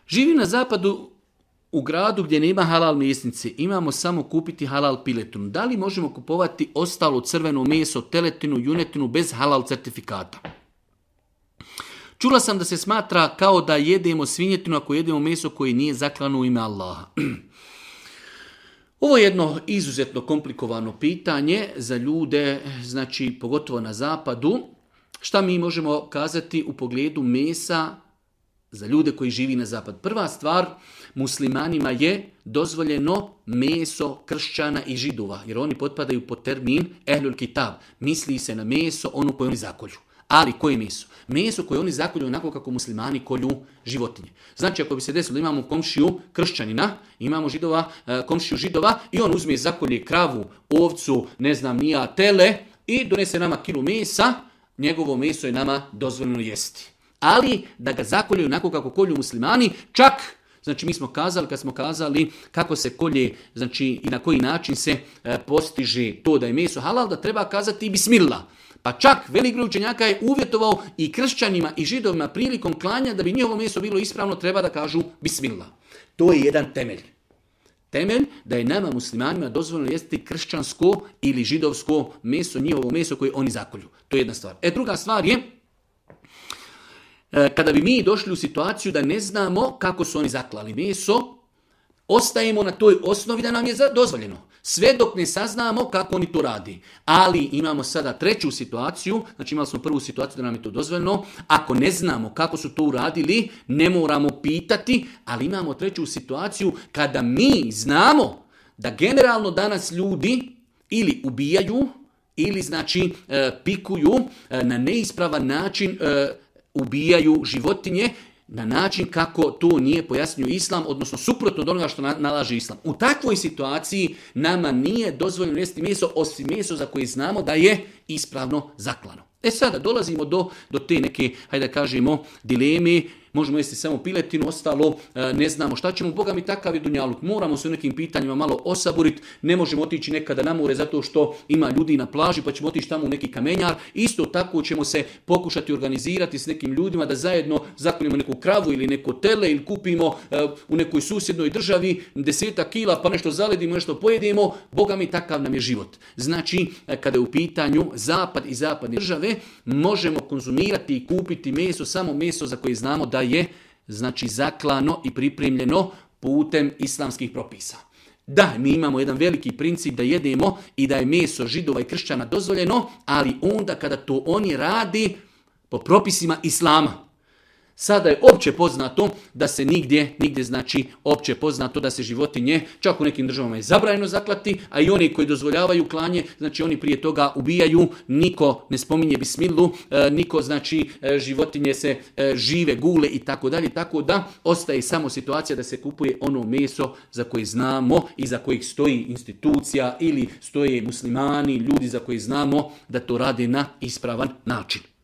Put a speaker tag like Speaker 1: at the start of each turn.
Speaker 1: Živim na zapadu u gradu gdje nema halal mesnice, imamo samo kupiti halal piletinu. Da li možemo kupovati ostalo crveno meso, teletinu, junetinu bez halal certifikata? Čula sam da se smatra kao da jedemo svinjetinu ako jedemo meso koje nije zaklano u ime Allaha. Ovo je jedno izuzetno komplikovano pitanje za ljude, znači pogotovo na zapadu. Šta mi možemo kazati u pogledu mesa za ljude koji živi na zapad? Prva stvar, muslimanima je dozvoljeno meso kršćana i židova, jer oni potpadaju pod termin ehlul kitab. Misli se na meso, ono koje oni zakolju. Ali koje meso? Meso koje oni zakolju onako kako muslimani kolju životinje. Znači ako bi se desilo da imamo komšiju kršćanina, imamo komšiju židova i on uzme i zakolje kravu, ovcu, ne znam nija, tele i donese nama kilu mesa, njegovo meso je nama dozvoljeno jesti. Ali da ga zakolju onako kako kolju muslimani, čak, znači mi smo kazali, kad smo kazali kako se kolje, znači i na koji način se postiže to da je meso halal, da treba kazati bismillah. Pa čak velik broj učenjaka je uvjetovao i kršćanima i židovima prilikom klanja da bi njihovo meso bilo ispravno, treba da kažu bismillah. To je jedan temelj. Temelj da je nama muslimanima dozvoljeno jesti kršćansko ili židovsko meso, njihovo meso koje oni zakolju. To je jedna stvar. Druga stvar je, kada bi mi došli u situaciju da ne znamo kako su oni zaklali meso, ostajemo na toj osnovi da nam je dozvoljeno. Sve dok ne saznamo kako oni to radi. Ali imamo sada treću situaciju, znači imali smo prvu situaciju da nam je to dozvoljeno. Ako ne znamo kako su to uradili, ne moramo pitati, ali imamo treću situaciju kada mi znamo da generalno danas ljudi ili ubijaju, ili znači pikuju na neispravan način, ubijaju životinje, na način kako to nije pojasnio Islam, odnosno suprotno od onoga što nalaže Islam. U takvoj situaciji nama nije dozvoljeno jesti meso, osim meso za koje znamo da je ispravno zaklano. Sada dolazimo do te neke, hajde da kažemo, dileme. Možemo jesti samo piletinu, ostalo ne znamo šta ćemo. Boga mi takav je dunjaluk. Moramo se u nekim pitanjima malo osaboriti. Ne možemo otići nekada na more zato što ima ljudi na plaži pa ćemo otići tamo u neki kamenjar. Isto tako ćemo se pokušati organizirati s nekim ljudima da zajedno zakoljemo neku kravu ili neko tele ili kupimo u nekoj susjednoj državi 10 kila pa nešto zaledimo, nešto pojedemo. Boga mi takav nam je život. Znači, kada je u pitanju zapad i zapadne države, možemo konzumirati i kupiti meso, samo meso za koje znamo da je znači zaklano i pripremljeno putem islamskih propisa. Da, mi imamo jedan veliki princip da jedemo i da je meso židova i kršćana dozvoljeno, ali onda kada to oni radi po propisima islama. Sada je opće poznato da se nigdje znači opće poznato da se životinje, čak u nekim državama je zabranjeno zaklati, a i oni koji dozvoljavaju klanje, znači oni prije toga ubijaju, niko ne spominje bismilu, niko znači životinje se žive, gule i tako dalje, tako da ostaje samo situacija da se kupuje ono meso za koje znamo i za kojih stoji institucija ili stoje muslimani, ljudi za koje znamo da to rade na ispravan način.